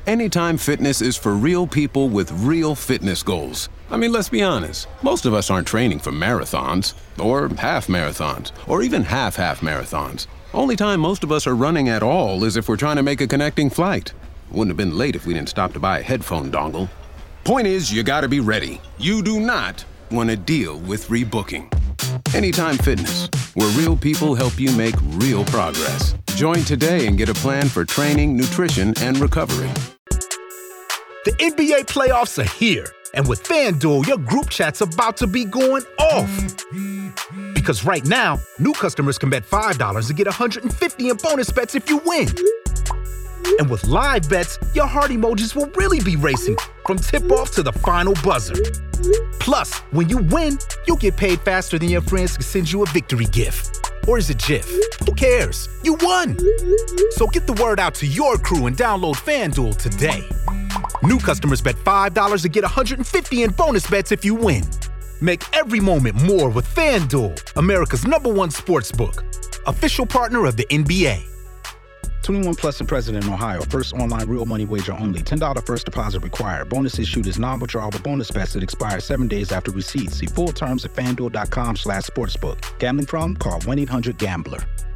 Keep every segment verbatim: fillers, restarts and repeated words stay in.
Anytime Fitness is for real people with real fitness goals. I mean, let's be honest. Most of us aren't training for marathons, or half marathons, or even half-half marathons. Only time most of us are running at all is if we're trying to make a connecting flight. Wouldn't have been late if we didn't stop to buy a headphone dongle. Point is, you gotta be ready. You do not want to deal with rebooking. Anytime Fitness, where real people help you make real progress. Join today and get a plan for training, nutrition, and recovery. The N B A playoffs are here, and with FanDuel, your group chat's about to be going off. Because right now, new customers can bet five dollars and get one hundred fifty dollars in bonus bets if you win. And with live bets, your heart emojis will really be racing from tip-off to the final buzzer. Plus, when you win, you'll get paid faster than your friends can send you a victory gift. Or is it GIF? Who cares? You won! So get the word out to your crew and download FanDuel today. New customers bet five dollars and get one hundred fifty dollars in bonus bets if you win. Make every moment more with FanDuel, America's number one sportsbook. Official partner of the N B A. twenty-one plus and present in Ohio. First online real money wager only. ten dollars first deposit required. Bonus issued is non-withdrawable bonus bets that expire seven days after receipt. See full terms at FanDuel.com slash sportsbook. Gambling problem? Call one eight hundred gambler.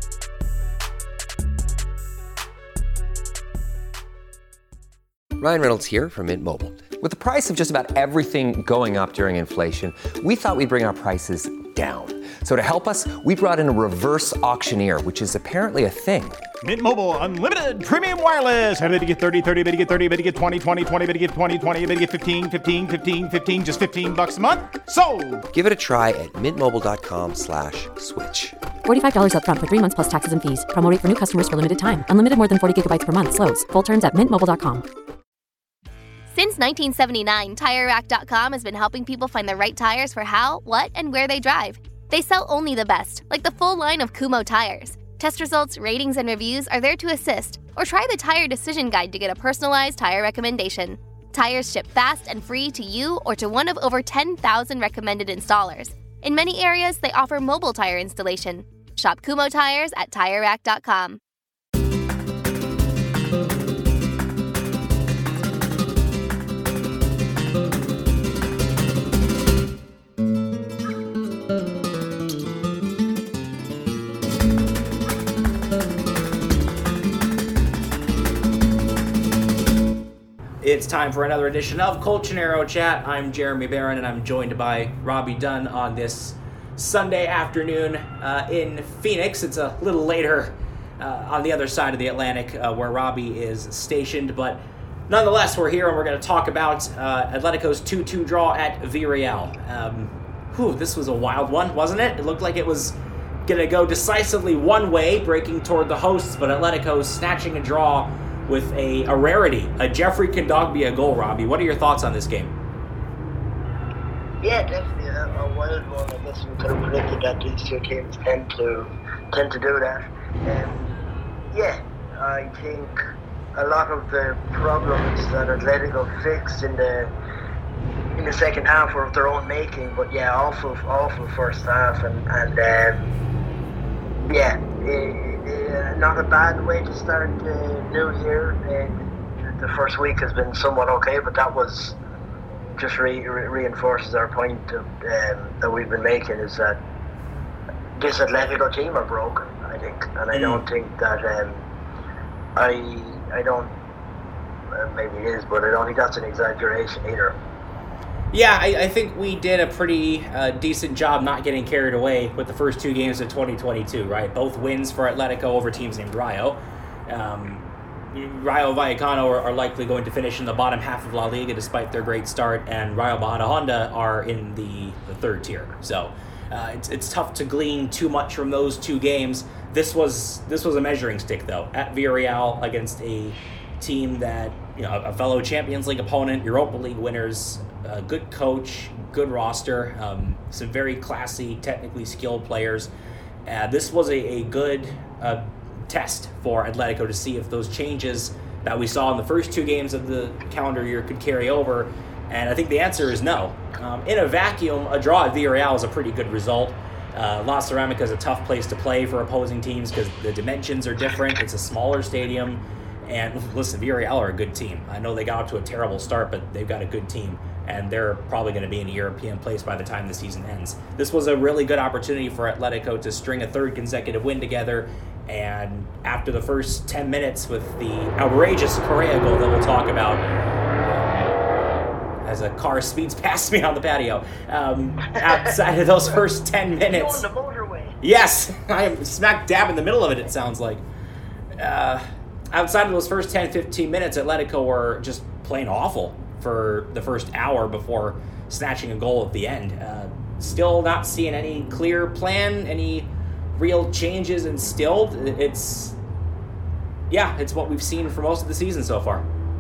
Ryan Reynolds here from Mint Mobile. With the price of just about everything going up during inflation, we thought we'd bring our prices down. So to help us, we brought in a reverse auctioneer, which is apparently a thing. Mint Mobile Unlimited Premium Wireless. How to get thirty, thirty, how to get thirty, how to get twenty, twenty, twenty, how to get twenty, twenty, how to get fifteen, fifteen, fifteen, fifteen, just fifteen bucks a month? Sold! Give it a try at mintmobile.com slash switch. forty-five dollars up front for three months plus taxes and fees. Promo rate for new customers for limited time. Unlimited more than forty gigabytes per month. Slows full terms at mint mobile dot com. Since nineteen seventy-nine, Tire Rack dot com has been helping people find the right tires for how, what, and where they drive. They sell only the best, like the full line of Kumho tires. Test results, ratings, and reviews are there to assist. Or try the Tire Decision Guide to get a personalized tire recommendation. Tires ship fast and free to you or to one of over ten thousand recommended installers. In many areas, they offer mobile tire installation. Shop Kumho tires at Tire Rack dot com. It's time for another edition of Colchonero Chat. I'm Jeremy Barron, and I'm joined by Robbie Dunn on this Sunday afternoon uh, in Phoenix. It's a little later uh, on the other side of the Atlantic uh, where Robbie is stationed, but nonetheless, we're here and we're going to talk about uh, Atletico's two two draw at Villarreal. Um, whew, this was a wild one, wasn't it? It looked like it was going to go decisively one way, breaking toward the hosts, but Atletico snatching a draw with a, a rarity, a Jeffrey Kondogbia goal. Robbie, what are your thoughts on this game? Yeah, definitely a, a wild one. I guess we could have predicted that these two teams tend to tend to do that. Um, yeah, I think a lot of the problems that Atletico fixed in the in the second half were of their own making. But yeah, awful, awful first half, and and um, yeah. It, Uh, not a bad way to start the new year. Uh, the first week has been somewhat okay, but that was just re- re- reinforces our point of, um, that we've been making, is that this Atletico team are broken, I think, and I don't think that um, I I don't uh, maybe it is, but I don't think that's an exaggeration either. Yeah, I, I think we did a pretty uh, decent job not getting carried away with the first two games of twenty twenty-two, right? Both wins for Atletico over teams named Rayo. Um, Rayo Vallecano are, are likely going to finish in the bottom half of La Liga despite their great start, and Rayo Majadahonda are in the, the third tier. So uh, it's it's tough to glean too much from those two games. This was this was a measuring stick, though, at Villarreal against a team that, you know, a fellow Champions League opponent, Europa League winners, a good coach, good roster, um, some very classy, technically skilled players. Uh, this was a, a good uh, test for Atletico to see if those changes that we saw in the first two games of the calendar year could carry over, and I think the answer is no. Um, in a vacuum, a draw at Villarreal is a pretty good result. Uh, La Ceramica is a tough place to play for opposing teams because the dimensions are different. It's a smaller stadium. And listen, Villarreal are a good team. I know they got off to a terrible start, but they've got a good team, and they're probably going to be in a European place by the time the season ends. This was a really good opportunity for Atletico to string a third consecutive win together, and after the first ten minutes with the outrageous Correa goal that we'll talk about, as a car speeds past me on the patio, um, outside of those first ten minutes... You're on the motorway. Yes, I am smack dab in the middle of it, it sounds like. Uh, outside of those first ten, fifteen minutes, Atletico were just plain awful for the first hour before snatching a goal at the end. Uh, still not seeing any clear plan, any real changes instilled. It's, yeah, it's what we've seen for most of the season so far.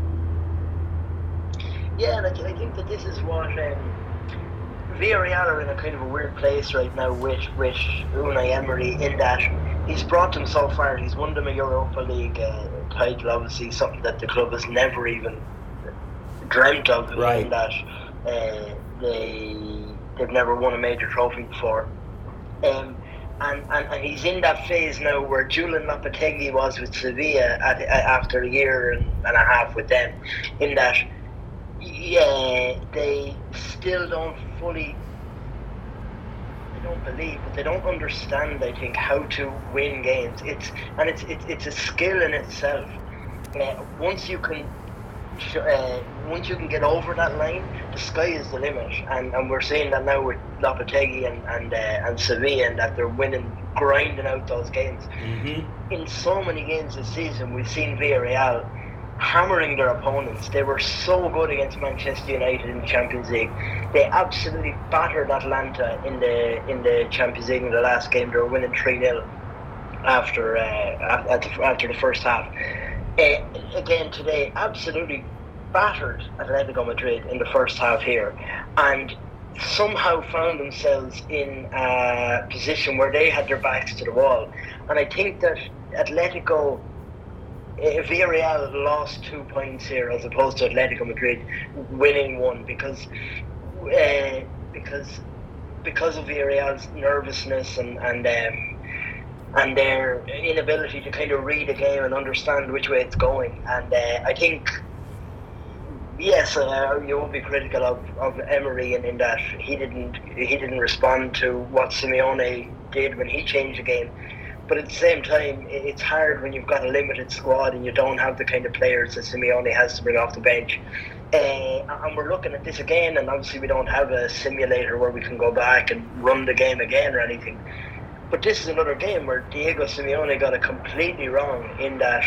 Yeah, and I, I think that this is what um, Villarreal are in a kind of a weird place right now with, with Unai Emery, in that he's brought them so far. He's won them a Europa League uh, title, obviously something that the club has never even dreamt of, right. in that uh, they, they've never won a major trophy before. Um, and, and, and he's in that phase now where Julian Lopetegui was with Sevilla at, at, after a year and, and a half with them, in that yeah, they still don't fully, they don't believe, but they don't understand, I think, how to win games. It's and it's it's, it's a skill in itself. Uh, once you can, uh, once you can get over that line, the sky is the limit. And, and we're seeing that now with Lopetegui and and, uh, and Sevilla, and that they're winning, grinding out those games. Mm-hmm. In so many games this season, we've seen Villarreal hammering their opponents. They were so good against Manchester United in the Champions League. They absolutely battered Atlanta in the in the Champions League in the last game. They were winning three nil after uh, after the first half. Uh, again today, absolutely battered Atletico Madrid in the first half here, and somehow found themselves in a position where they had their backs to the wall. And I think that Atletico Uh, Villarreal lost two points here as opposed to Atletico Madrid winning one, because uh, because because of Villarreal's nervousness and and um, and their inability to kind of read a game and understand which way it's going. And uh, I think yes, uh, you will be critical of, of Emery in, in that he didn't he didn't respond to what Simeone did when he changed the game. But at the same time, it's hard when you've got a limited squad and you don't have the kind of players that Simeone has to bring off the bench. Uh, and we're looking at this again, and obviously we don't have a simulator where we can go back and run the game again or anything. But this is another game where Diego Simeone got it completely wrong, in that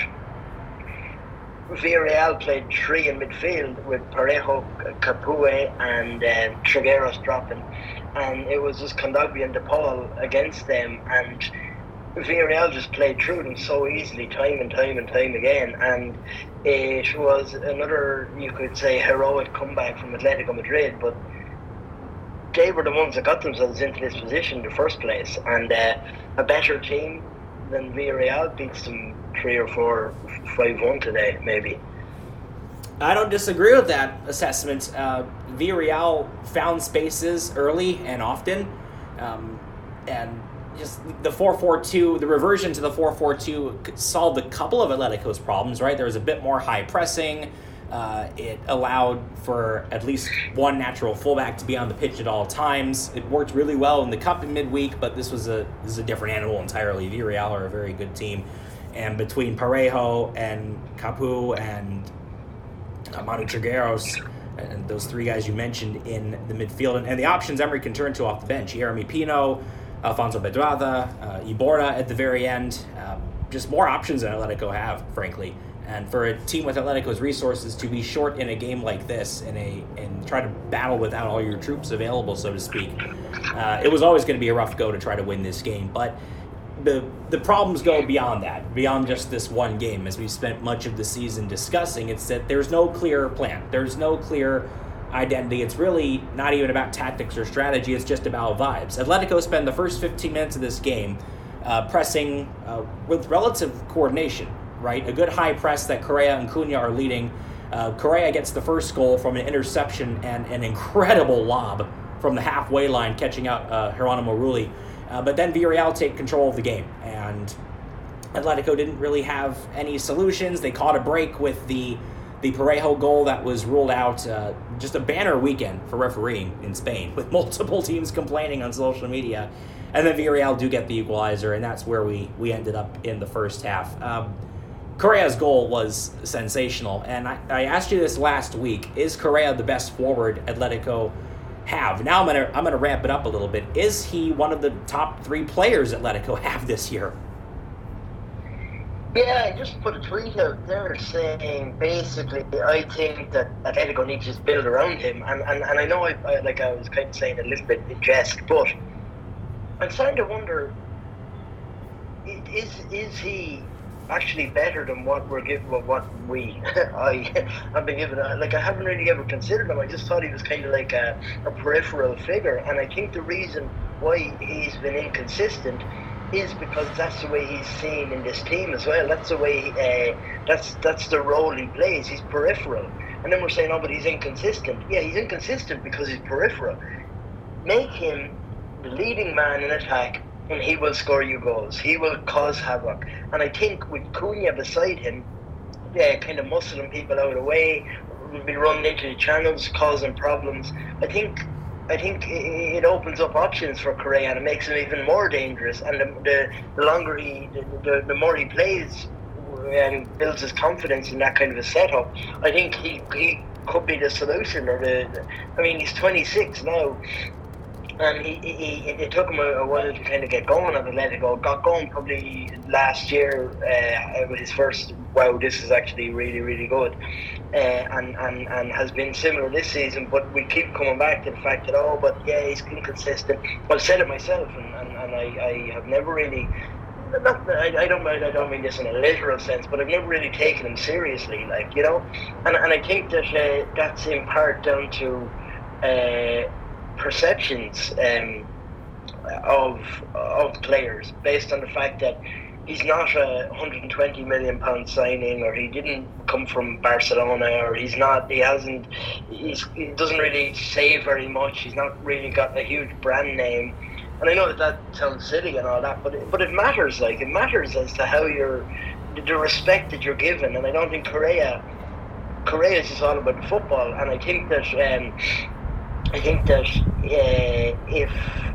Villarreal played three in midfield with Parejo, Capoue and uh, Trigueros dropping. And it was just Kondogbia and De Paul against them, and Villarreal just played through them so easily, time and time and time again, and it was another, you could say, heroic comeback from Atletico Madrid. But they were the ones that got themselves into this position in the first place, and uh, a better team than Villarreal beats them three or four, five one today, maybe. I don't disagree with that assessment. Uh, Villarreal found spaces early and often, um, and just the four four two, the reversion to the four four two solved a couple of Atletico's problems, right? There was a bit more high pressing. Uh, it allowed for at least one natural fullback to be on the pitch at all times. It worked really well in the Cup in midweek, but this was a this is a different animal entirely. Villarreal are a very good team, and between Parejo and Capoue and Manu Trigueros and those three guys you mentioned in the midfield, and, and the options Emery can turn to off the bench, Jeremy Pino, Alfonso Pedraza, uh, Iborra at the very end. Um, just more options than Atletico have, frankly. And for a team with Atletico's resources to be short in a game like this, in a and try to battle without all your troops available, so to speak, uh, it was always going to be a rough go to try to win this game. But the the problems go beyond that, beyond just this one game, as we've spent much of the season discussing. It's that there's no clear plan. There's no clear identity. It's really not even about tactics or strategy. It's just about vibes. Atletico spend the first fifteen minutes of this game uh, pressing uh, with relative coordination, right? A good high press that Correa and Cunha are leading. Uh, Correa gets the first goal from an interception and an incredible lob from the halfway line, catching out uh, Geronimo Rulli. Uh, but then Villarreal take control of the game, and Atletico didn't really have any solutions. They caught a break with the the Parejo goal that was ruled out. Uh, just a banner weekend for refereeing in Spain, with multiple teams complaining on social media. And then Villarreal do get the equalizer, and that's where we, we ended up in the first half. Um, Correa's goal was sensational, and I, I asked you this last week. Is Correa the best forward Atletico have? Now I'm gonna I'm gonna ramp it up a little bit. Is he one of the top three players Atletico have this year? Yeah, I just put a tweet out there saying basically I think that Atletico needs to just build around him, and and, and I know I, I like I was kind of saying a little bit in jest, but I'm starting to wonder: is is he actually better than what we're given? What we I have been given? Like I haven't really ever considered him. I just thought he was kind of like a, a peripheral figure, and I think the reason why he's been inconsistent is because that's the way he's seen in this team as well. That's the way, uh, that's that's the role he plays. He's peripheral. And then we're saying, oh, but he's inconsistent. Yeah, he's inconsistent because he's peripheral. Make him the leading man in attack, and he will score you goals. He will cause havoc. And I think with Cunha beside him, yeah, kind of muscling people out of the way, will be running into the channels, causing problems. I think I think it opens up options for Correa and it makes him even more dangerous. And the the, the longer he, the, the, the more he plays and builds his confidence in that kind of a setup, I think he he could be the solution. Or the, the I mean, he's twenty-six now, and he, he, he it took him a, a while to kind of get going at Atletico. Got going probably last year uh, with his first. Wow, this is actually really, really good. Uh, and, and, and has been similar this season, but we keep coming back to the fact that, oh, but yeah, he's inconsistent. Well, I said it myself, and, and, and I, I have never really, not, I, I don't I don't mean this in a literal sense, but I've never really taken him seriously, like, you know, and, and I think that uh, that's in part down to uh, perceptions um, of, of players, based on the fact that he's not a one hundred twenty million pound signing, or he didn't come from Barcelona, or he's not, he hasn't, he's, he doesn't really say very much, he's not really got a huge brand name. And I know that that sounds silly and all that, but it, but it matters, like, it matters as to how you're, the respect that you're given. And I don't think Correa, Correa is just all about the football. And I think that, um, I think that uh, if,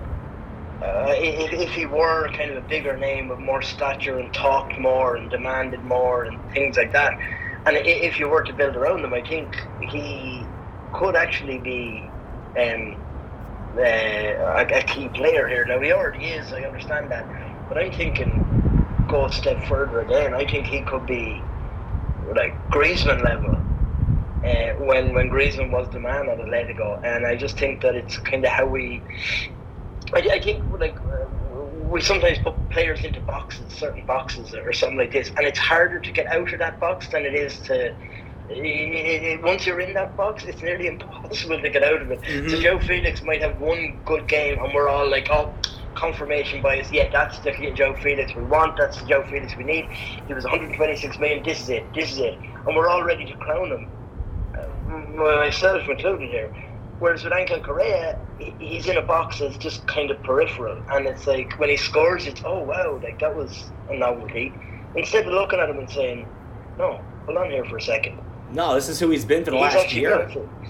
Uh, if, if he were kind of a bigger name with more stature and talked more and demanded more and things like that, and if you were to build around him, I think he could actually be um, uh, a, a key player here. Now, he already is, I understand that, but I'm thinking go a step further again. I think he could be like Griezmann level uh, when, when Griezmann was the man at Atletico, and I just think that it's kind of how we... I, I think like uh, we sometimes put players into boxes, certain boxes or something like this, and it's harder to get out of that box than it is to. It, it, once you're in that box, it's nearly impossible to get out of it. Mm-hmm. So Joe Felix might have one good game, and we're all like, "Oh, confirmation bias. Yeah, that's the Joe Felix we want. That's the Joe Felix we need. He was one hundred twenty-six million. This is it. This is it." And we're all ready to crown him, uh, myself included here. Whereas with Angel Correa, he's in a box that's just kind of peripheral, and it's like when he scores, it's oh wow, like that was a novelty. Instead of looking at him and saying, "No, hold on here for a second. No, this is who he's been for the he's last year."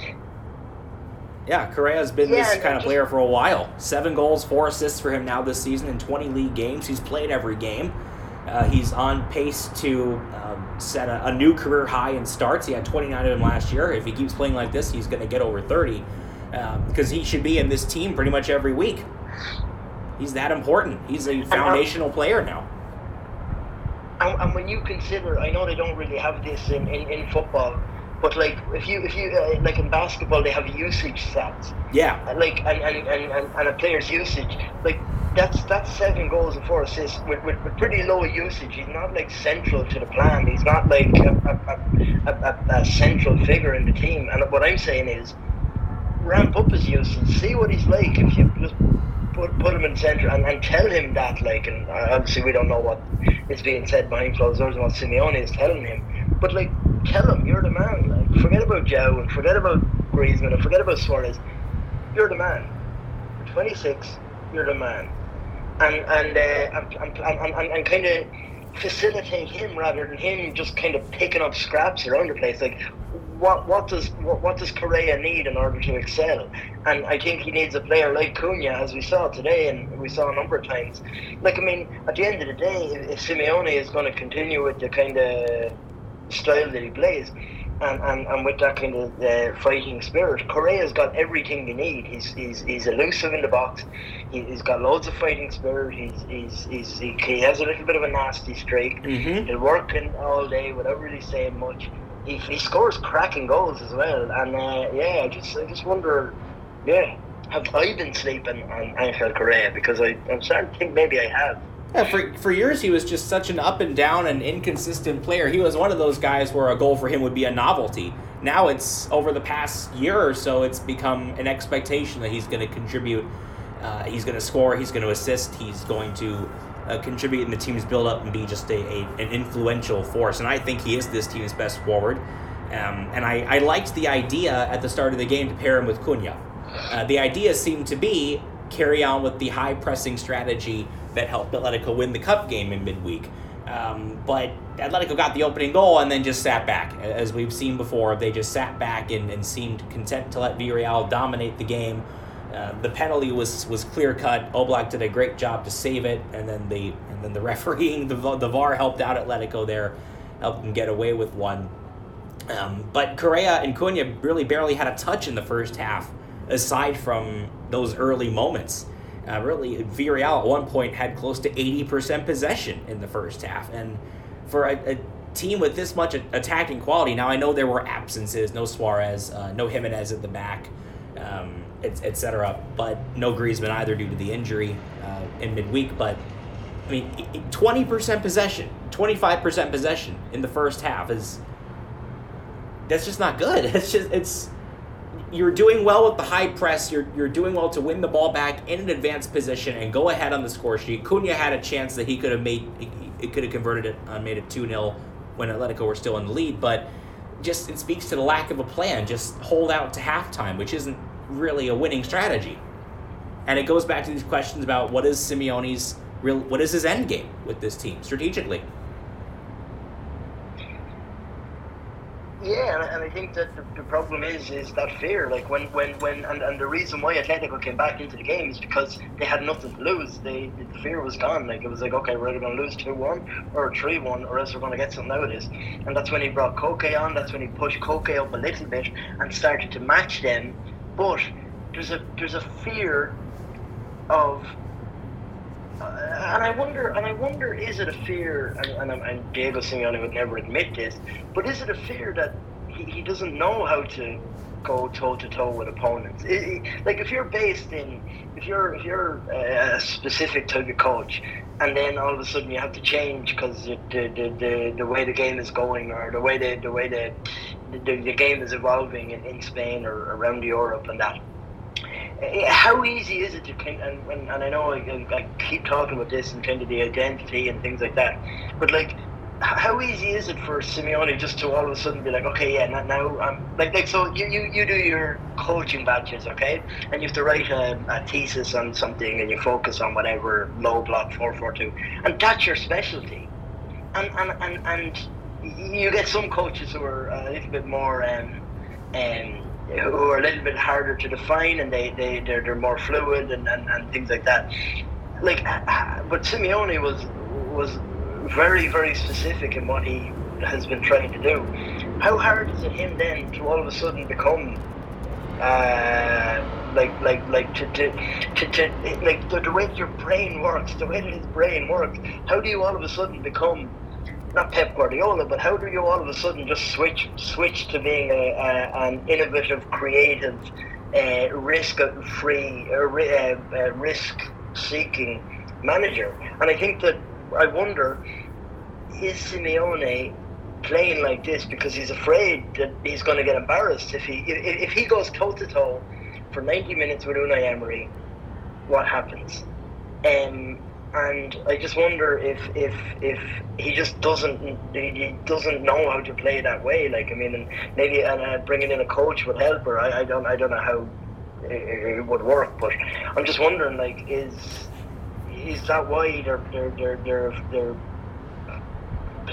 Yeah, Correa's been yeah, this kind of player for a while. Seven goals, four assists for him now this season in twenty league games. He's played every game. Uh, he's on pace to um, set a, a new career high in starts. He had twenty-nine of them last year. If he keeps playing like this, he's going to get over thirty because uh, he should be in this team pretty much every week. He's that important. He's a foundational player now. And, and when you consider, I know they don't really have this in, in, in football, but like if you if you uh, like in basketball they have usage stats. Yeah. Like and and, and, and, and a player's usage, like that's that's seven goals and four assists with, with, with pretty low usage. He's not like central to the plan. He's not like a, a, a, a, a central figure in the team. And what I'm saying is, ramp up his usage. See what he's like if you just put put him in the centre and, and tell him that. Like, and obviously we don't know what is being said behind closed doors and what Simeone is telling him. But like, tell him you're the man. Like, forget about Joe and forget about Griezmann and forget about Suarez. You're the man. You're twenty-six. You're the man. And and uh, and, and, and, and kind of facilitate him rather than him just kind of picking up scraps around the place. Like, what what does what, what does Correa need in order to excel? And I think he needs a player like Cunha, as we saw today, and we saw a number of times. Like, I mean, at the end of the day, if, if Simeone is going to continue with the kind of style that he plays, and, and, and with that kind of uh, fighting spirit, Correa's got everything you need. He's he's he's elusive in the box. He, he's got loads of fighting spirit. He's he's, he's he, he has a little bit of a nasty streak. Mm-hmm. He'll work in all day without really saying much. He, he scores cracking goals as well. And uh, yeah, I just I just wonder, yeah, have I been sleeping on Angel Correa? Because I, I'm starting to think maybe I have. Yeah, for for years he was just such an up and down and inconsistent player. He was one of those guys where a goal for him would be a novelty. Now it's, over the past year or so, it's become an expectation that he's going to contribute. Uh, he's going to score, he's going to assist, he's going to uh, contribute in the team's build-up and be just a, a an influential force. And I think he is this team's best forward. Um, and I, I liked the idea at the start of the game to pair him with Cunha. Uh, the idea seemed to be carry on with the high-pressing strategy that helped Atletico win the cup game in midweek. Um, but Atletico got the opening goal and then just sat back. As we've seen before, they just sat back and, and seemed content to let Villarreal dominate the game. Uh, the penalty was was clear-cut. Oblak did a great job to save it, and then the and then the refereeing, the, the V A R helped out Atletico there, helped them get away with one. Um, but Correa and Cunha really barely had a touch in the first half, aside from those early moments. Uh, really, Villarreal at one point had close to eighty percent possession in the first half. And for a, a team with this much attacking quality, now I know there were absences, no Suarez, uh, no Jimenez at the back, um, et cetera, but no Griezmann either due to the injury uh, in midweek. But, I mean, twenty percent possession, twenty-five percent possession in the first half is, that's just not good. It's just, it's... You're doing well with the high press. You're you're doing well to win the ball back in an advanced position and go ahead on the score sheet. Cunha had a chance that he could have made. It could have converted it, uh, made it two nil when Atletico were still in the lead. But just it speaks to the lack of a plan. Just hold out to halftime, which isn't really a winning strategy. And it goes back to these questions about what is Simeone's real, what is his end game with this team strategically. Yeah, and, and I think that the, the problem is is that fear. Like when, when, when and, and the reason why Atletico came back into the game is because they had nothing to lose. They the fear was gone. Like it was like, okay, we're either going to lose two one or three one, or else we're going to get something out of this. And that's when he brought Koke on. That's when he pushed Koke up a little bit and started to match them. But there's a there's a fear of. Uh, and I wonder, and I wonder, is it a fear? And, and, and Diego Simeone would never admit this, but is it a fear that he, he doesn't know how to go toe to toe with opponents? It, it, like if you're based in, if you're if you're a specific type of coach, and then all of a sudden you have to change because the, the the the way the game is going, or the way the the way the the, the game is evolving in, in Spain or around Europe and that. How easy is it to kind of, and, and, and I know I, I keep talking about this and kind of the identity and things like that, but like how easy is it for Simeone just to all of a sudden be like, okay, yeah, now, now um, like like so you, you, you do your coaching badges, okay, and you have to write a, a thesis on something and you focus on whatever low block four four two, and that's your specialty, and and, and, and you get some coaches who are a little bit more um, um who are a little bit harder to define, and they, they, they're, they're more fluid and, and, and things like that. Like, but Simeone was was very, very specific in what he has been trying to do. How hard is it him then to all of a sudden become uh, like like like to to, to, to like the, the way that your brain works, the way that his brain works, how do you all of a sudden become not Pep Guardiola, but how do you all of a sudden just switch switch to being a, a, an innovative, creative, uh, risk-free, uh, uh, risk-seeking manager? And I think that, I wonder, is Simeone playing like this because he's afraid that he's going to get embarrassed if he if, if he goes toe-to-toe for ninety minutes with Unai Emery? What happens? Um, And I just wonder if, if if he just doesn't he doesn't know how to play that way. Like I mean, and maybe and uh, bringing in a coach would help. Or I, I don't I don't know how it, it would work. But I'm just wondering, like, is is that why they're they're they're they're, they're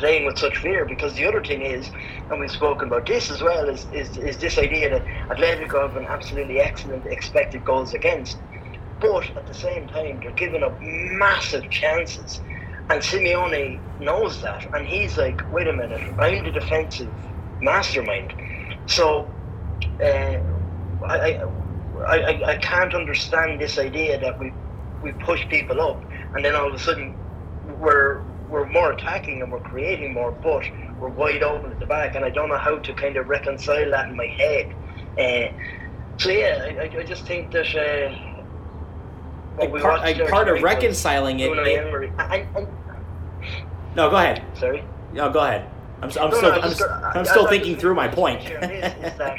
playing with such fear. Because the other thing is, and we've spoken about this as well, is is, is this idea that Atletico have an absolutely excellent expected goals against, but at the same time they're giving up massive chances, and Simeone knows that, and he's like, wait a minute, I'm the defensive mastermind, so uh, I, I I I can't understand this idea that we we push people up and then all of a sudden we're we're more attacking and we're creating more, but we're wide open at the back, and I don't know how to kind of reconcile that in my head. Uh, so yeah, I, I just think that uh, like part, like part of reconciling it. it I, I, no, go ahead. Sorry. No, go ahead. I'm, I'm no, still no, I'm, just, I'm I, still I, thinking I through my point. This, is that,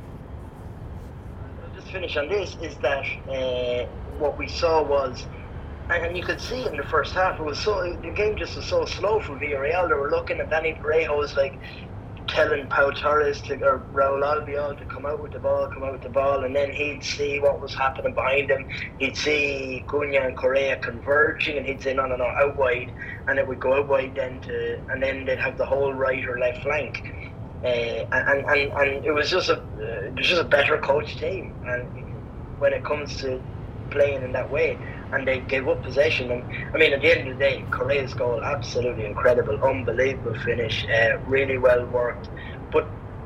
I'll just finish on this. Is that uh, what we saw was. And you could see it in the first half. It was so the game just was so slow for Villarreal. They were looking, and Danny Parejo was like telling Pau Torres to, or Raúl Albiol to come out with the ball, come out with the ball, and then he'd see what was happening behind him. He'd see Cunha and Correa converging, and he'd say, no, no, no, out wide, and it would go out wide then to, and then they'd have the whole right or left flank. Uh, and, and and it was just a uh, it was just a better coached team, and when it comes to playing in that way. And they gave up possession. And I mean, at the end of the day, Correa's goal, absolutely incredible, unbelievable finish, uh, really well worked. But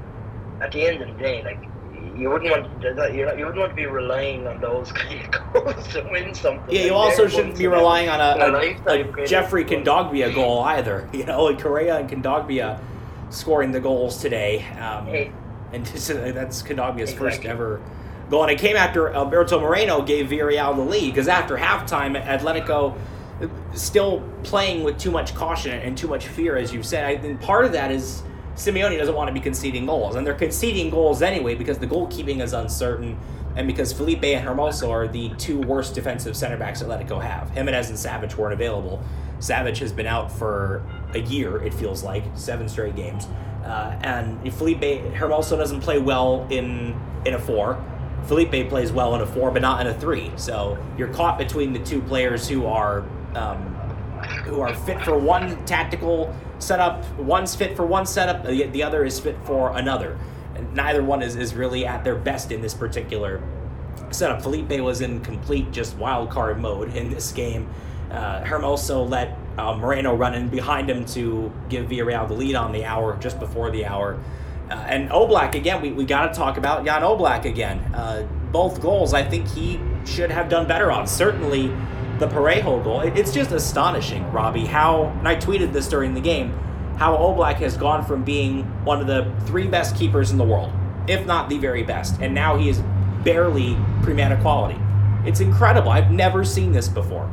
at the end of the day, like you wouldn't want to, you wouldn't want to be relying on those kind of goals to win something. Yeah, you like also shouldn't be relying on a, a, a, a Jeffrey goal. Kondogbia goal either. You know, like Correa and Kondogbia scoring the goals today, um, hey. and that's Kondogbia's exactly. first ever. Goal, and it came after Alberto Moreno gave Villarreal the lead, because after halftime, Atletico still playing with too much caution and too much fear, as you said. I think part of that is Simeone doesn't want to be conceding goals, and they're conceding goals anyway because the goalkeeping is uncertain, and because Felipe and Hermoso are the two worst defensive center backs Atletico have. Jimenez and Savic weren't available. Savic has been out for a year, it feels like, seven straight games, uh, and Felipe Hermoso doesn't play well in in a four. Felipe plays well in a four, but not in a three. So you're caught between the two players who are um, who are fit for one tactical setup. One's fit for one setup, the, the other is fit for another. And neither one is, is really at their best in this particular setup. Felipe was in complete just wild card mode in this game. Uh, Hermoso let uh, Moreno run in behind him to give Villarreal the lead on the hour, just before the hour. Uh, and Oblak, again, we, we got to talk about Jan Oblak again. Uh, both goals, I think he should have done better on. Certainly the Parejo goal. It, it's just astonishing, Robbie, how, and I tweeted this during the game, how Oblak has gone from being one of the three best keepers in the world, if not the very best, and now he is barely Primera quality. It's incredible. I've never seen this before.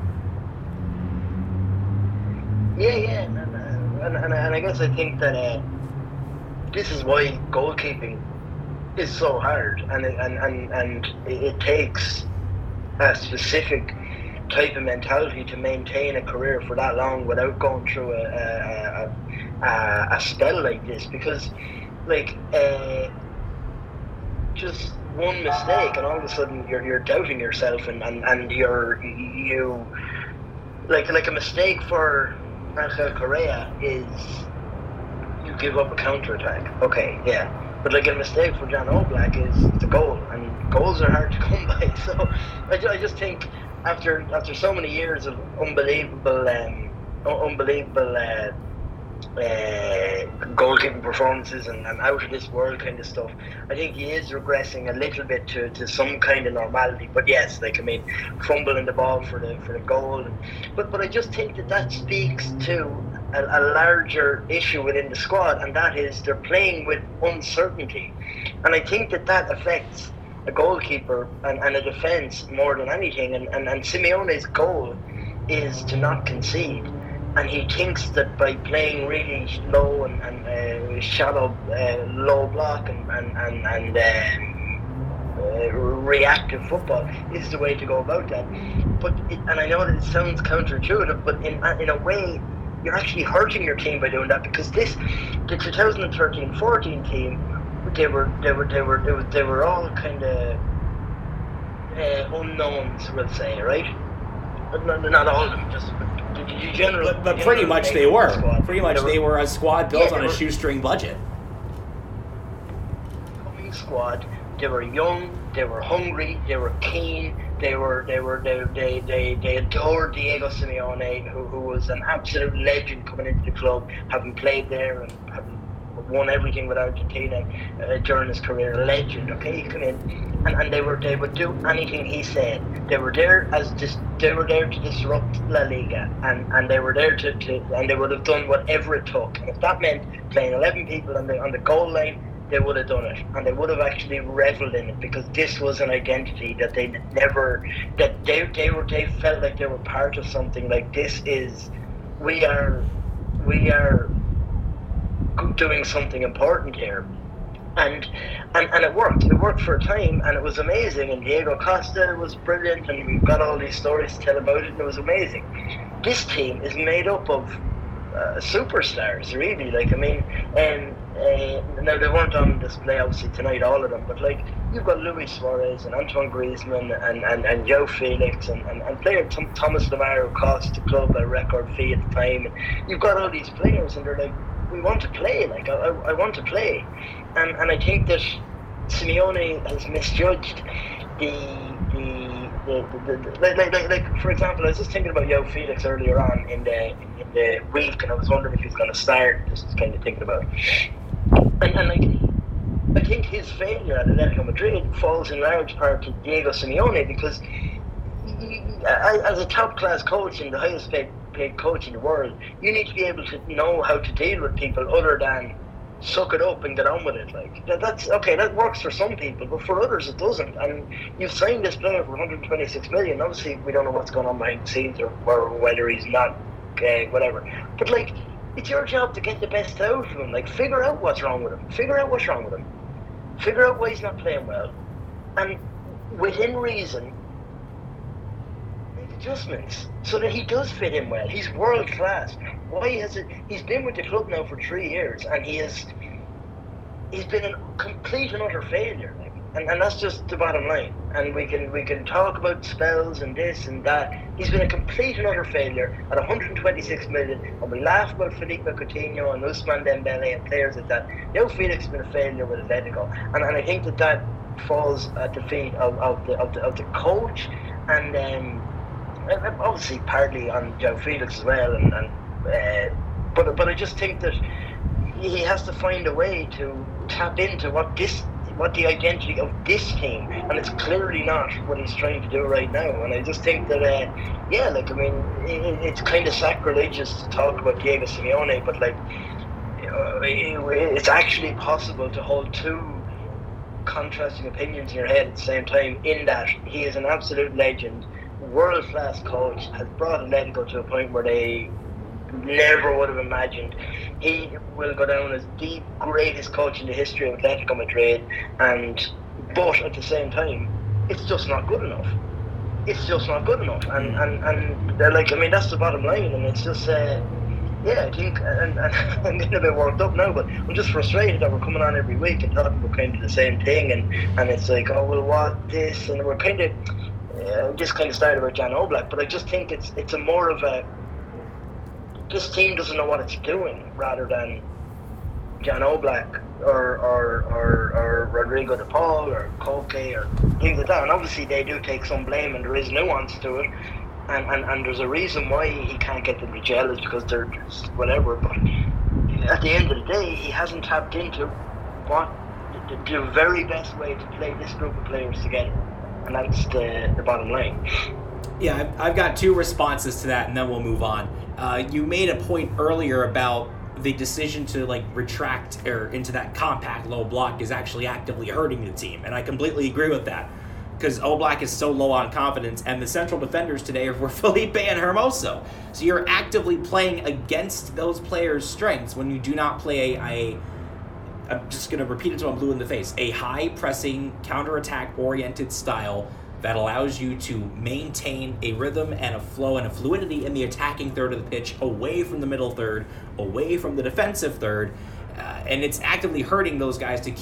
Yeah, yeah, and, and, and, and I guess I think that uh, this is why goalkeeping is so hard, and it, and, and, and it takes a specific type of mentality to maintain a career for that long without going through a a, a, a spell like this, because like uh, just one mistake and all of a sudden you're you're doubting yourself, and, and, and you're you like like a mistake for Angel Correa is you give up a counter-attack. Okay, yeah. But like a mistake for Jan Oblak is the goal, and goals are hard to come by. So I, I just think after after so many years of unbelievable, um, unbelievable uh, uh, goalkeeping performances and, and out of this world kind of stuff, I think he is regressing a little bit to, to some kind of normality. But yes, like I mean, fumbling the ball for the for the goal, and, but but I just think that that speaks to A, a larger issue within the squad, and that is they're playing with uncertainty, and I think that that affects a goalkeeper and, and a defence more than anything, and, and, and Simeone's goal is to not concede, and he thinks that by playing really low and, and uh, shallow uh, low block and and, and, and um, uh, reactive football is the way to go about that. But it, and I know that it sounds counterintuitive, but in in a way you're actually hurting your team by doing that, because this, the twenty thirteen fourteen team, they were they were they were they were, they were all kind of uh, unknowns, we'll say, right? not, not all of them, just general. But, but pretty much they were. Squad. Pretty much they were, they were a squad built yeah, on a were, shoestring budget. Squad. They were young. They were hungry. They were keen. They were. They were. They. They. They, they adored Diego Simeone, who, who was an absolute legend coming into the club, having played there and having won everything with Argentina uh, during his career. A legend. Okay, he come in, and, and they were. They would do anything he said. They were there as dis, They were there to disrupt La Liga, and, and they were there to, to. And they would have done whatever it took. And if that meant playing eleven people on the on the goal line, they would have done it, and they would have actually reveled in it, because this was an identity that they never, that they they were they felt like they were part of something. Like, this is, we are, we are doing something important here, and and and it worked. It worked for a time, and it was amazing. And Diego Costa was brilliant, and we've got all these stories to tell about it, and it was amazing. This team is made up of uh, superstars, really. Like, I mean, and. Uh, now, they weren't on display obviously tonight, all of them, but like, you've got Luis Suarez and Antoine Griezmann and, and, and João Felix and, and, and player Tom, Thomas Lemar, who cost the club a record fee at the time, and you've got all these players, and they're like, we want to play, like, I, I, I want to play, and and I think that Simeone has misjudged the the The, the, the, like, like, like, for example, I was just thinking about João Felix earlier on in the in the week, and I was wondering if he's going to start. Just kind of thinking about it. And, and like, I think his failure at Atletico Madrid falls in large part to Diego Simeone, because he, as a top-class coach and the highest paid, paid coach in the world, you need to be able to know how to deal with people other than suck it up and get on with it. Like, that, that's okay, that works for some people, but for others it doesn't. And you've signed this player for one hundred twenty-six million. Obviously we don't know what's going on behind the scenes, or, or whether he's not uh, whatever, but like, it's your job to get the best out of him. Like, figure out what's wrong with him figure out what's wrong with him figure out why he's not playing well, and within reason make adjustments so that he does fit in well. He's world class. Why has it? He's been with the club now for three years, and he has. He's been a complete and utter failure, like, and, and that's just the bottom line. And we can we can talk about spells and this and that. He's been a complete and utter failure at one hundred twenty-six million, and we laugh about Felipe Coutinho and Ousmane Dembele and players like that. João Felix has been a failure with Atletico, and and I think that that falls at the feet of, of the of the of the coach, and um, obviously partly on João Felix as well, and. and Uh, but but I just think that he has to find a way to tap into what this what the identity of this team, and it's clearly not what he's trying to do right now. And I just think that uh, yeah, like, I mean, it, it's kind of sacrilegious to talk about Diego Simeone, but like, you know, it's actually possible to hold two contrasting opinions in your head at the same time, in that he is an absolute legend, world-class coach, has brought Atletico to a point where they never would have imagined. He will go down as the greatest coach in the history of Atletico Madrid, and but at the same time, it's just not good enough. It's just not good enough, and and, and they're like, I mean, that's the bottom line, and it's just uh, yeah, I think, and, and I'm getting a bit worked up now, but I'm just frustrated that we're coming on every week and talking about kind of the same thing, and and it's like, oh well, what this, and we're kind of uh, just kind of started about Jan Oblak, but I just think it's it's a more of a, this team doesn't know what it's doing, rather than Jan Oblak or or, or or Rodrigo de Paul or Koke or things like that. And obviously they do take some blame, and there is nuance to it, and, and, and there's a reason why he can't get them to gel, is because they're just whatever. But at the end of the day, he hasn't tapped into what the, the very best way to play this group of players together, and that's the, the bottom line. Yeah, I've, I've got two responses to that, and then we'll move on. Uh, you made a point earlier about the decision to like retract or into that compact low block is actually actively hurting the team, and I completely agree with that, because Oblak is so low on confidence, and the central defenders today were Felipe and Hermoso. So you're actively playing against those players' strengths when you do not play a, a I'm just going to repeat it until I'm blue in the face, a high-pressing, counter-attack oriented style that allows you to maintain a rhythm and a flow and a fluidity in the attacking third of the pitch, away from the middle third, away from the defensive third, uh, and it's actively hurting those guys to keep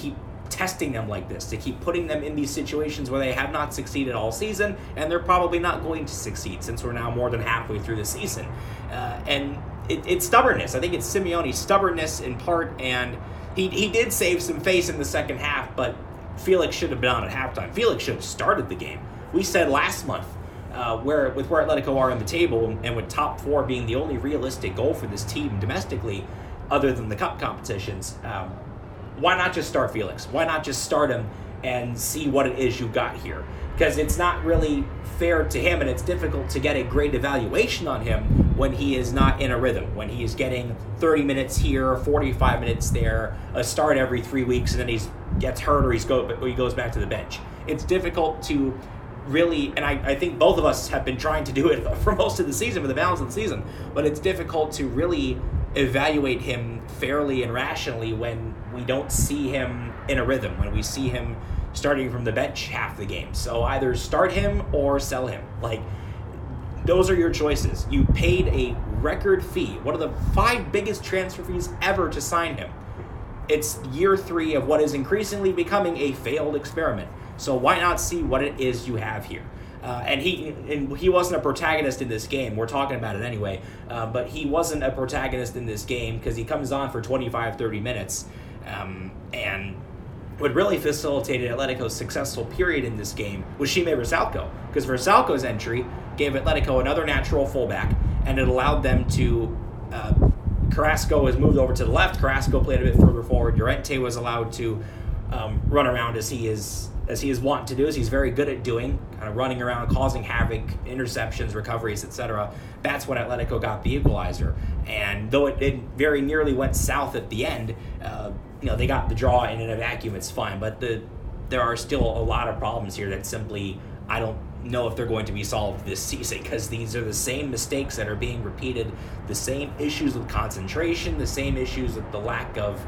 testing them like this, to keep putting them in these situations where they have not succeeded all season, and they're probably not going to succeed since we're now more than halfway through the season. Uh, and it, it's stubbornness. I think it's Simeone's stubbornness in part, and he, he did save some face in the second half, but Felix should have been on at halftime. Felix should have started the game. We said last month, uh, where with where Atletico are in the table, and with top four being the only realistic goal for this team domestically, other than the cup competitions, um, why not just start Felix? Why not just start him and see what it is you got here? Because it's not really fair to him, and it's difficult to get a great evaluation on him when he is not in a rhythm, when he is getting thirty minutes here, forty-five minutes there, a start every three weeks, and then he gets hurt or, he's go, or he goes back to the bench. It's difficult to really, and I, I think both of us have been trying to do it for most of the season, for the balance of the season, but it's difficult to really evaluate him fairly and rationally when we don't see him in a rhythm, when we see him starting from the bench half the game. So either start him or sell him. Like, those are your choices. You paid a record fee, one of the five biggest transfer fees ever to sign him. It's year three of what is increasingly becoming a failed experiment. So why not see what it is you have here? Uh, and he and he wasn't a protagonist in this game. We're talking about it anyway. Uh, but he wasn't a protagonist in this game because he comes on for twenty-five, thirty minutes. Um, and what really facilitated Atletico's successful period in this game was Xime Vrsaljko. Because Vrsaljko's entry gave Atletico another natural fullback, and it allowed them to... Uh, Carrasco was moved over to the left. Carrasco played a bit further forward. Llorente was allowed to um, run around as he is as he is wont to do, as he's very good at doing, kind of running around, causing havoc, interceptions, recoveries, et cetera. That's when Atletico got the equalizer. And though it, it very nearly went south at the end, uh, you know, they got the draw, and in a vacuum, it's fine. But the there are still a lot of problems here that simply I don't know if they're going to be solved this season, because these are the same mistakes that are being repeated, the same issues with concentration, the same issues with the lack of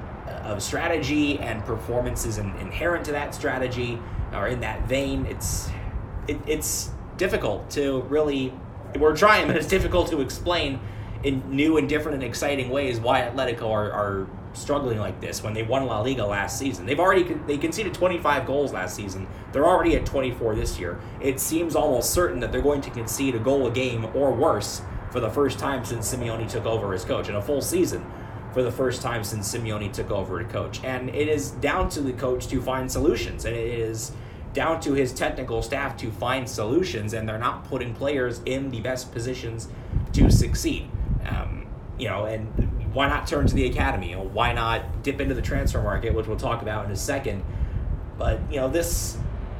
of strategy and performances in, inherent to that strategy, or in that vein. It's it, it's difficult to really, we're trying, but it's difficult to explain in new and different and exciting ways why Atletico are, are struggling like this when they won La Liga last season. They've already they conceded twenty-five goals last season. They're already at twenty-four this year. It seems almost certain that they're going to concede a goal a game or worse for the first time since Simeone took over as coach, in a full season for the first time since Simeone took over to coach. And it is down to the coach to find solutions, and it is down to his technical staff to find solutions, and they're not putting players in the best positions to succeed. Um, you know, and why not turn to the academy? You know, why not dip into the transfer market, which we'll talk about in a second? But, you know, this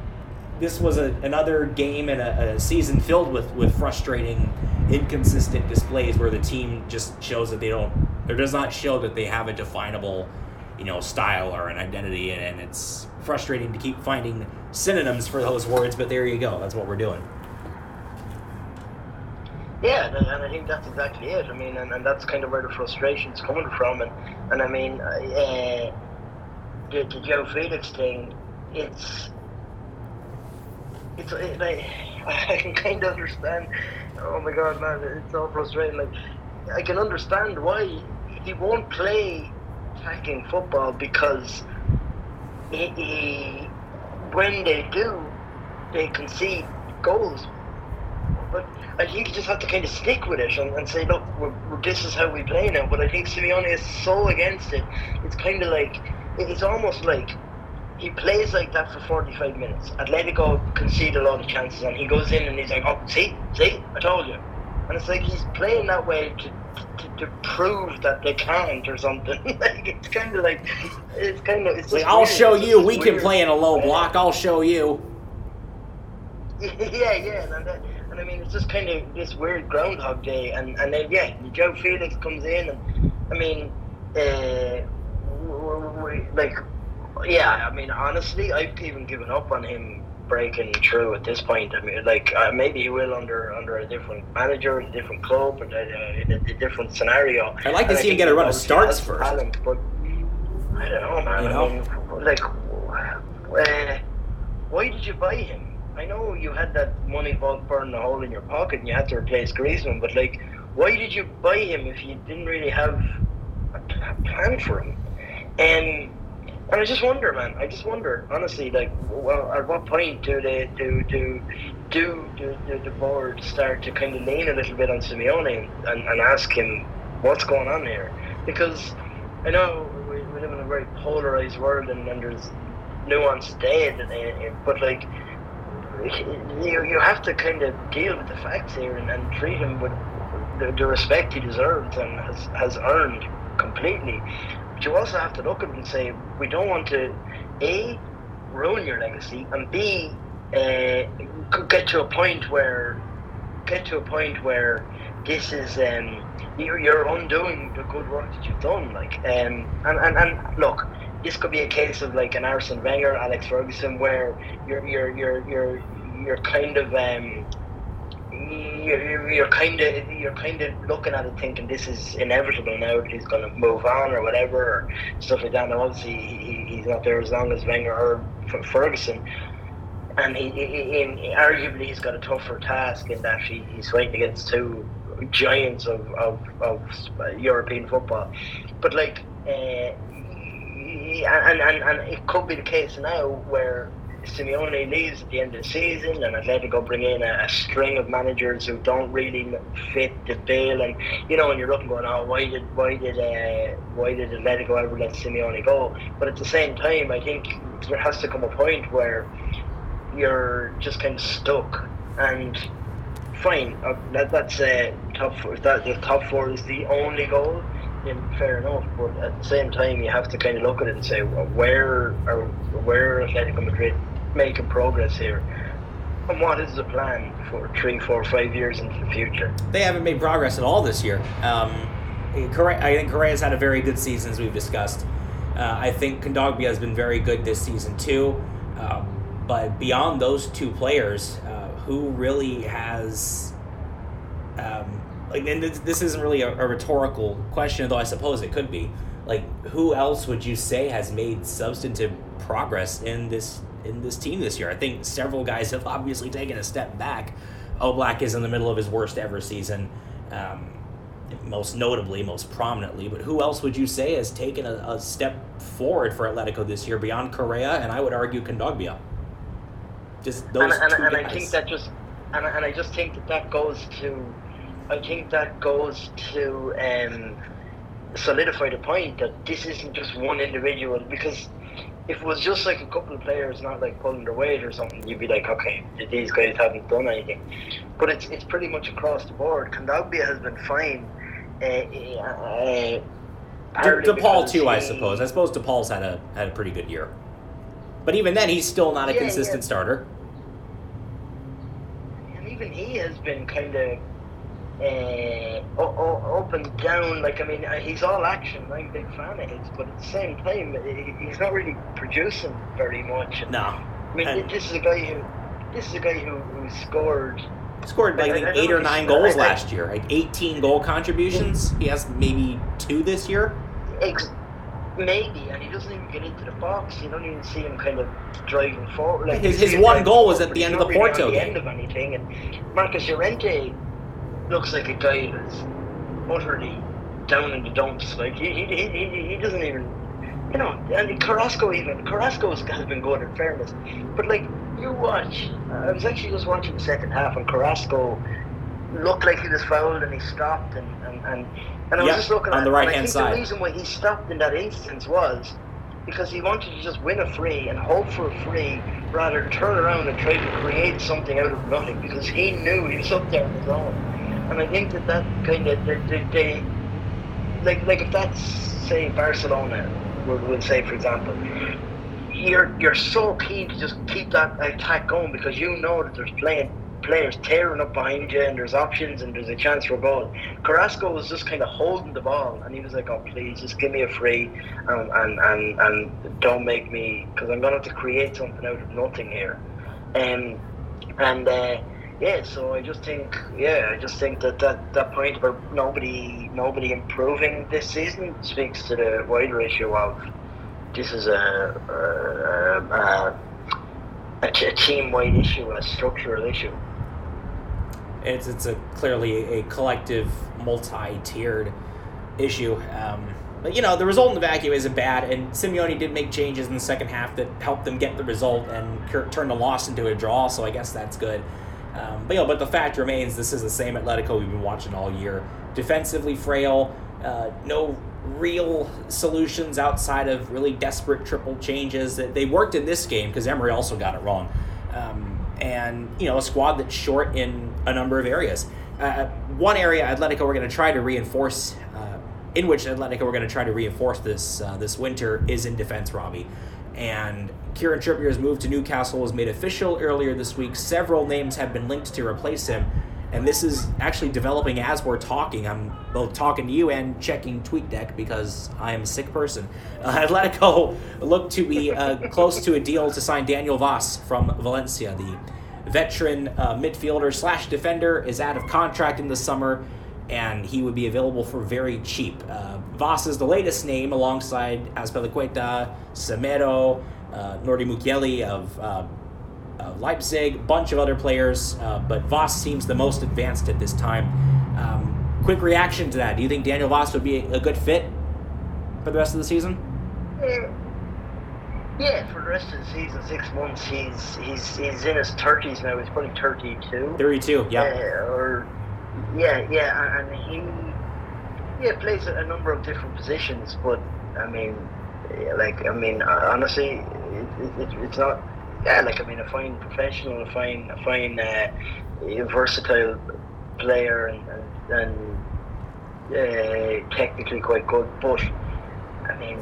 this was a, another game and a, a season filled with, with frustrating, inconsistent displays where the team just shows that they don't, or does not show that they have a definable, you know, style or an identity, and, and it's frustrating to keep finding synonyms for those words, but there you go. That's what we're doing. Yeah, and I think that's exactly it. I mean, and, and that's kind of where the frustration's coming from. And, and I mean, uh, the, the Joe Felix thing, it's, it's it, like, I can kind of understand. Oh my God, man, it's so frustrating. Like, I can understand why he won't play attacking football, because he, he, when they do, they concede goals. But I think you just have to kind of stick with it and, and say, look, we're, we're, this is how we play now. But I think Simeone is so against it. It's kind of like, it's almost like he plays like that for forty-five minutes. Atletico concede a lot of chances, and he goes in and he's like, oh, see, see, I told you. And it's like he's playing that way to to, to prove that they can't or something. Like, it's kind of like, it's kind of, it's like, just I'll weird. show it's you, we weird. can play in a low block, I'll show you. Yeah, yeah, and, that, and I mean, it's just kind of this weird Groundhog Day, and, and then, yeah, Joe Felix comes in, and, I mean, uh, like, yeah, I mean, honestly, I've even given up on him breaking through at this point. I mean, like, uh, maybe he will under under a different manager, a different club, and a, a, a different scenario. I'd like to and see him get a run of starts first. Talent, but I don't know, man. You know? I mean, like, uh, why did you buy him? I know you had that money burning a hole in your pocket and you had to replace Griezmann, but, like, why did you buy him if you didn't really have a plan for him? And And I just wonder, man. I just wonder, honestly, like, well, at what point do they do do do do, do the board start to kind of lean a little bit on Simeone and, and ask him what's going on here? Because I know we, we live in a very polarized world, and, and there's nuance dead, but like you you have to kind of deal with the facts here and, and treat him with the, the respect he deserves and has has earned completely. But you also have to look at it and say, we don't want to, A, ruin your legacy, and B, uh, get to a point where, get to a point where this is, um, you're, you're undoing the good work that you've done. Like, um, and, and, and look, this could be a case of like an Arsene Wenger, Alex Ferguson, where you're, you're, you're, you're, you're kind of, um, You're, you're kind of you're kind of looking at it thinking this is inevitable now that he's going to move on or whatever or stuff like that. Now obviously he, he's not there as long as Wenger or Ferguson, and he, he, he arguably he's got a tougher task in that he, he's fighting against two giants of, of, of European football. But like, uh, and, and and it could be the case now where Simeone leaves at the end of the season and Atletico bring in a, a string of managers who don't really fit the bill, and you know, and you're looking going, oh, why did why did uh, why did Atletico ever let Simeone go? But at the same time, I think there has to come a point where you're just kind of stuck. And fine, uh, that, that's uh, top four. If that the top four is the only goal, then fair enough. But at the same time, you have to kind of look at it and say, well, where are where are Atletico Madrid making progress here, and what is the plan for three, four, five years into the future? They haven't made progress at all this year. Um, I think Correa's had a very good season, as we've discussed. Uh, I think Kondogbia has been very good this season too. Um, but beyond those two players, uh, who really has, um, like, and this, this isn't really a, a rhetorical question, though I suppose it could be. Like, who else would you say has made substantive progress in this in this team this year? I think several guys have obviously taken a step back. Oblak is in the middle of his worst ever season, um, most notably, most prominently. But who else would you say has taken a, a step forward for Atletico this year beyond Correa, and I would argue Kondogbia? Just those and, two and, guys. And I think that just, and, and I just think that that goes to, I think that goes to um, solidify the point that this isn't just one individual. Because if it was just like a couple of players not like pulling their weight or something, you'd be like, okay, these guys haven't done anything. But it's it's pretty much across the board. Kondogbia has been fine. Uh, uh, De, DePaul too, he, I suppose. I suppose DePaul's had a had a pretty good year. But even then, he's still not a yeah, consistent yeah. starter. And even he has been kind of uh, up and down. Like, I mean, he's all action. I'm a big fan of his, but at the same time, he's not really producing very much. No. I mean, and this is a guy who, this is a guy who, who scored. Scored like I, I eight or nine goals I, I, last year. Like eighteen goal contributions. He has maybe two this year. Ex- maybe, and he doesn't even get into the box. You don't even see him kind of driving forward. Like, his his one goal was at the end of the really Porto on the game. End of anything. And Marcus Llorente looks like a guy that's utterly down in the dumps. Like he he he, he doesn't even, you know. And Carrasco even Carrasco has been good, in fairness. But like you watch, I was actually just watching the second half, and Carrasco looked like he was fouled, and he stopped, and and and, and I yep, was just looking on at the right hand hand I think side. The reason why he stopped in that instance was because he wanted to just win a free and hope for a free, rather than turn around and try to create something out of nothing, because he knew he was up there on his own. And I think that that kind of they, they, they like like if that's, say, Barcelona would, would say, for example, you're you're so keen to just keep that attack going because you know that there's playing players tearing up behind you and there's options and there's a chance for a goal. Carrasco was just kind of holding the ball, and he was like, oh please just give me a free and and, and, and don't make me, because I'm going to have to create something out of nothing here. Um, and uh, yeah, so I just think yeah I just think that that, that point about nobody nobody improving this season speaks to the wider issue of this is a a, a, a, a team-wide issue, a structural issue. It's it's a clearly a collective, multi-tiered issue. Um, but, you know, the result in the vacuum isn't bad, and Simeone did make changes in the second half that helped them get the result and turn the loss into a draw, so I guess that's good. Um, but, you know, but the fact remains, this is the same Atletico we've been watching all year. Defensively frail, uh, no real solutions outside of really desperate triple changes. That they worked in this game because Emery also got it wrong. Um, and, you know, a squad that's short in a number of areas. Uh, one area Atletico we're going to try to reinforce, uh, in which Atletico we're going to try to reinforce this uh, this winter is in defense, Robbie. And Kieran Trippier's move to Newcastle was made official earlier this week. Several names have been linked to replace him. And this is actually developing as we're talking. I'm both talking to you and checking TweetDeck because I am a sick person. Uh, Atletico look to be uh, close to a deal to sign Daniel Vaz from Valencia. The veteran uh, midfielder slash defender is out of contract in the summer, and he would be available for very cheap. Uh, Vaz is the latest name alongside Azpilicueta, Semedo, uh, Nordi Mukiele of uh, uh, Leipzig, bunch of other players, uh, but Vaz seems the most advanced at this time. Um, quick reaction to that. Do you think Daniel Vaz would be a good fit for the rest of the season? Yeah, yeah for the rest of the season, six months. He's he's he's in his thirties now. He's probably thirty-two. thirty-two, yeah. Uh, or yeah, yeah, and he yeah plays a number of different positions. But I mean, like I mean, honestly, it, it, it's not. Yeah, like I mean, a fine professional, a fine, a fine, uh, versatile player, and and, and uh, technically quite good. But I mean,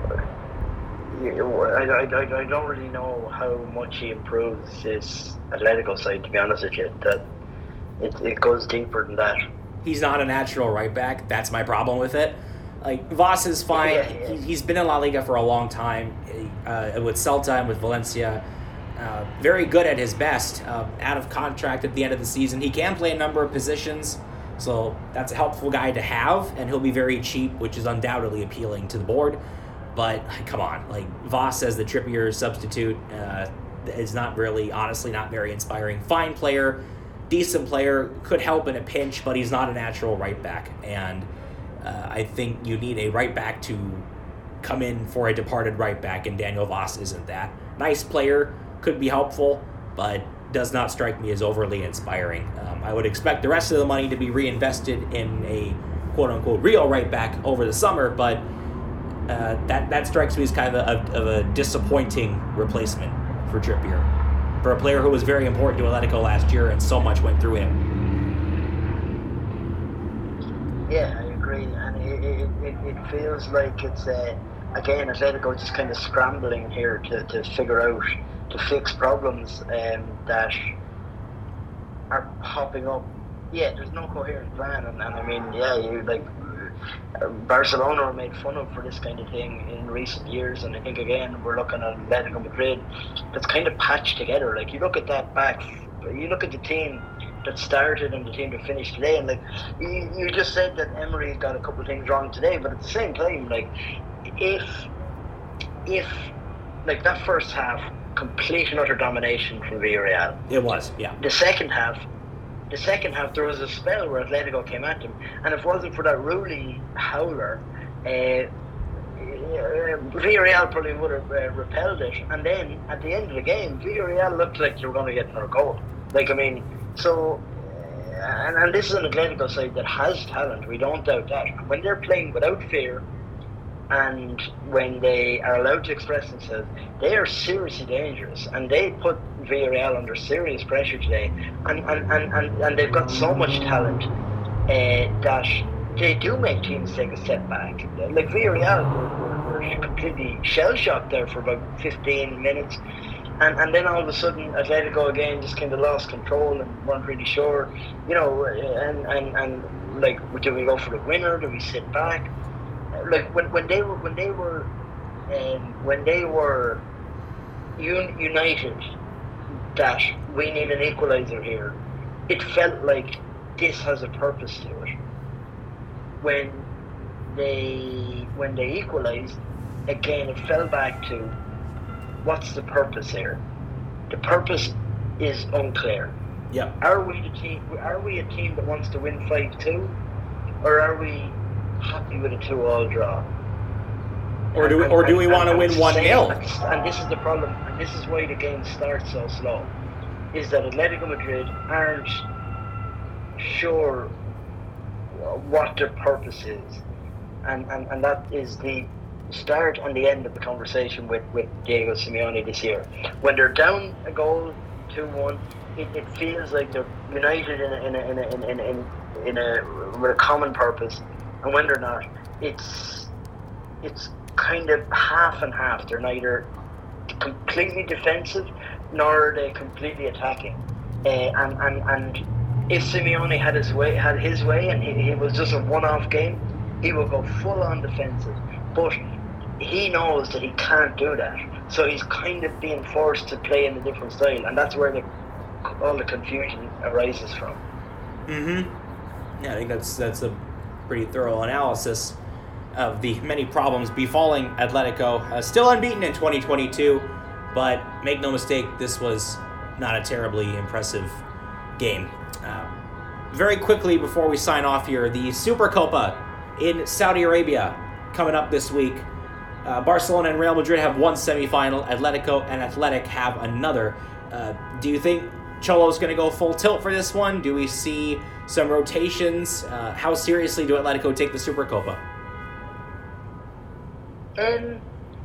I, I, I, I don't really know how much he improves his Atletico side. To be honest with you, that it it goes deeper than that. He's not a natural right back. That's my problem with it. Like, Vaz is fine. Yeah, yeah. He, he's been in La Liga for a long time, uh, with Celta and with Valencia. Uh, very good at his best. Uh, out of contract at the end of the season. He can play a number of positions, so that's a helpful guy to have, and he'll be very cheap, which is undoubtedly appealing to the board. But, come on, like, Vaz as the Trippier substitute uh, is not really, honestly, not very inspiring. Fine player, decent player, could help in a pinch, but he's not a natural right back. And uh, I think you need a right back to come in for a departed right back, and Daniel Vaz isn't that. Nice player, could be helpful, but does not strike me as overly inspiring. Um, I would expect the rest of the money to be reinvested in a quote-unquote real right back over the summer, but uh, that, that strikes me as kind of a, of a disappointing replacement for Trippier, for a player who was very important to Atletico last year and so much went through him. Yeah, I agree, and it, it, it, it feels like it's, uh, again, Atletico just kind of scrambling here to, to figure out, to fix problems um, that are popping up. Yeah, there's no coherent plan, and, and I mean, yeah, you like uh, Barcelona are made fun of for this kind of thing in recent years, and I think again we're looking at Atletico Madrid that's kind of patched together. Like, you look at that back, you look at the team that started and the team that finished today, and like you, you just said that Emery got a couple of things wrong today, but at the same time, like if if like that first half, complete and utter domination from Villarreal. It was, yeah. The second half, the second half, there was a spell where Atletico came at them, and if it wasn't for that ruling howler, uh, Villarreal probably would have uh, repelled it. And then at the end of the game, Villarreal looked like they were going to get another goal. Like, I mean, so, uh, and, and this is an Atletico side that has talent. We don't doubt that. When they're playing without fear, and when they are allowed to express themselves, they are seriously dangerous, and they put Villarreal under serious pressure today, and and, and, and, and they've got so much talent uh, that they do make teams take a step back. Like Villarreal were, were, were completely shell-shocked there for about fifteen minutes, and, and then all of a sudden Atletico again just kind of lost control and weren't really sure, you know, and, and, and like, do we go for the winner, do we sit back? Like when, when they were when they were um, when they were un- united that we need an equaliser here, it felt like this has a purpose to it. When they when they equalised, again it fell back to what's the purpose here? The purpose is unclear. Yeah. Are we the team? Are we a team that wants to win five two, or are we happy with a two-all draw? Or do we, or do we want to win one nil? And this is the problem, and this is why the game starts so slow, is that Atletico Madrid aren't sure what their purpose is. And, and, and that is the start and the end of the conversation with, with Diego Simeone this year. When they're down a goal, two one, it, it feels like they're united in a, in a, in a, in a, in a, in a, with a common purpose. And when they're not, it's it's kind of half and half. They're neither completely defensive nor are they completely attacking. Uh, and, and and if Simeone had his way, had his way, and he, it was just a one-off game, he would go full on defensive. But he knows that he can't do that, so he's kind of being forced to play in a different style, and that's where the, all the confusion arises from. Mm-hmm. Yeah, I think that's that's a pretty thorough analysis of the many problems befalling Atletico. Uh, still unbeaten in twenty twenty-two, but make no mistake, this was not a terribly impressive game. Uh, very quickly before we sign off here, the Supercopa in Saudi Arabia coming up this week. Uh, Barcelona and Real Madrid have one semifinal. Atletico and Athletic have another. Uh, do you think Cholo's going to go full tilt for this one? Do we see some rotations? Uh, how seriously do Atletico take the Supercopa? Um,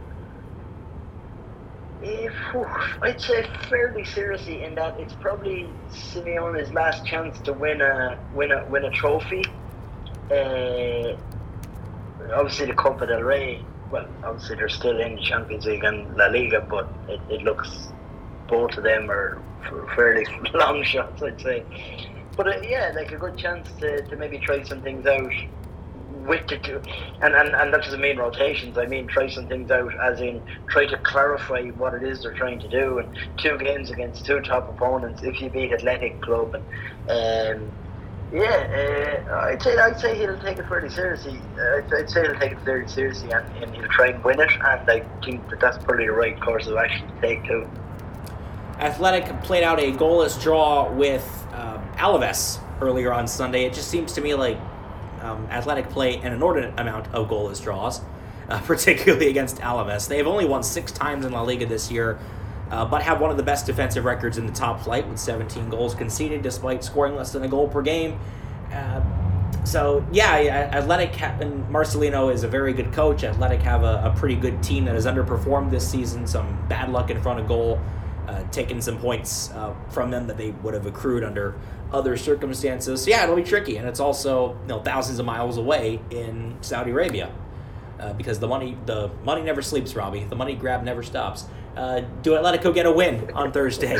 if, I'd say fairly seriously, in that it's probably Simeone's last chance to win a win a win a trophy. Uh, obviously, the Copa del Rey. Well, obviously they're still in the Champions League and La Liga, but it, it looks both of them are fairly long shots, I'd say. But uh, yeah, like a good chance to, to maybe try some things out with the two, and, and, and that doesn't mean rotations. I mean try some things out, as in try to clarify what it is they're trying to do. And two games against two top opponents, if you beat Athletic Club, and um, yeah, uh, I'd say I'd say he'll take it fairly seriously. Uh, I'd, I'd say he'll take it very seriously, and, and he'll try and win it. And I think that that's probably the right course of action to take too. Athletic played out a goalless draw with um, Alaves earlier on Sunday. It just seems to me like um, Athletic play an inordinate amount of goalless draws, uh, particularly against Alaves. They have only won six times in La Liga this year, uh, but have one of the best defensive records in the top flight with seventeen goals conceded despite scoring less than a goal per game. Uh, so, yeah, Athletic and Marcelino is a very good coach. Athletic have a, a pretty good team that has underperformed this season. Some bad luck in front of goal, uh, taking some points uh, from them that they would have accrued under other circumstances. So, yeah, it'll be tricky, and it's also, you know, thousands of miles away in Saudi Arabia. Uh, because the money the money never sleeps, Robbie. The money grab never stops. Uh, do Atletico get a win on Thursday?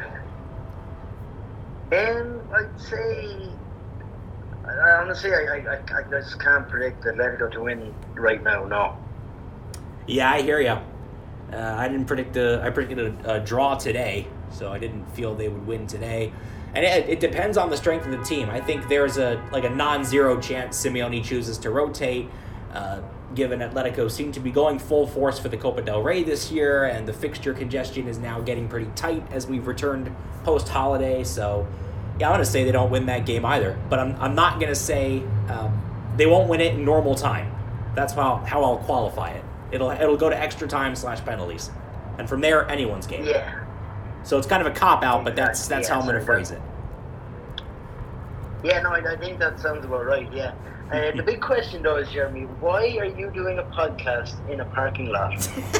Um, I'd say, I, honestly, I, I, I just can't predict Atletico to win right now, no. Yeah, I hear you. Uh, I didn't predict a, I predicted a, a draw today, so I didn't feel they would win today. And it, it depends on the strength of the team. I think there's a like a non-zero chance Simeone chooses to rotate, uh, given Atletico seem to be going full force for the Copa del Rey this year, and the fixture congestion is now getting pretty tight as we've returned post-holiday. So, yeah, I'm going to say they don't win that game either. But I'm I'm not going to say um, they won't win it in normal time. That's how, how I'll qualify it. It'll it'll go to extra time slash penalties. And from there, anyone's game. Yeah. So it's kind of a cop-out, but that's that's yeah, how I'm going to phrase it. Yeah, no, I, I think that sounds about right, yeah. Uh, the big question, though, is, Jeremy, why are you doing a podcast in a parking lot?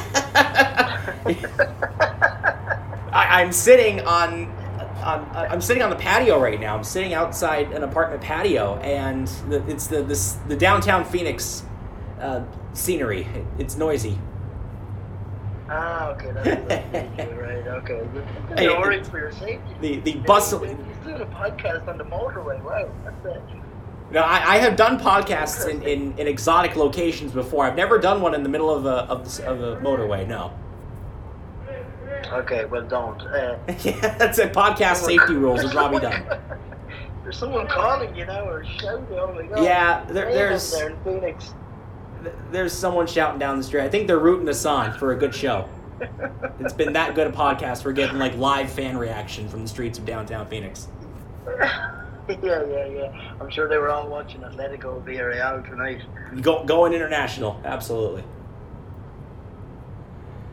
I, I'm sitting on, on, I'm sitting on the patio right now. I'm sitting outside an apartment patio, and the, it's the this, the downtown Phoenix uh, scenery. It, it's noisy. Ah, okay, that's, that's right. Okay, Hey, you're worried for your safety. The the bustle. He's doing a podcast on the motorway. Wow, that's it. No, I, I have done podcasts in, in, in exotic locations before. I've never done one in the middle of a of, of a motorway. No. Okay, well, don't. Uh, yeah, that's it. Podcast safety rules with Robbie Dunn. There's someone calling you now or shouting. Oh my god. Yeah, there, there's there in Phoenix. There's someone shouting down the street. I think they're rooting us on for a good show. It's been that good a podcast. We're getting like live fan reaction from the streets of downtown Phoenix. Yeah, yeah, yeah. I'm sure they were all watching Atletico Villarreal tonight. Go, going international, absolutely.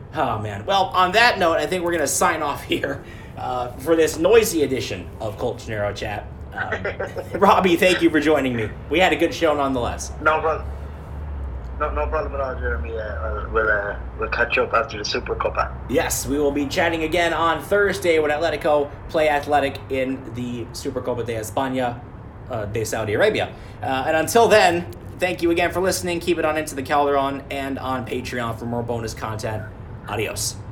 Oh, man. Well, on that note, I think we're going to sign off here uh, for this noisy edition of Colchonero Chat. Um, Robbie, thank you for joining me. We had a good show nonetheless. No problem. No, no problem at all, Jeremy. Uh, we'll, uh, we'll catch up after the Super Copa. Yes, we will be chatting again on Thursday when Atletico play Athletic in the Super Copa de España uh, de Saudi Arabia. Uh, and until then, thank you again for listening. Keep it on Into the Calderon and on Patreon for more bonus content. Adios.